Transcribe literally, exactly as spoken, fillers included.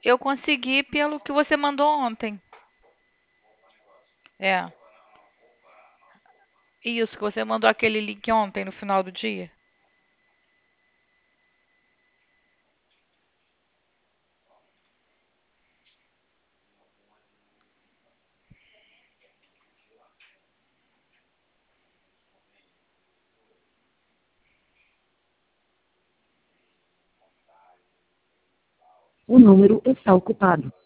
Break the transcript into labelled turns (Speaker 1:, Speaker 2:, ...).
Speaker 1: Eu consegui pelo que você mandou ontem. É. Isso, que você mandou aquele link ontem no final do dia.
Speaker 2: O número está ocupado.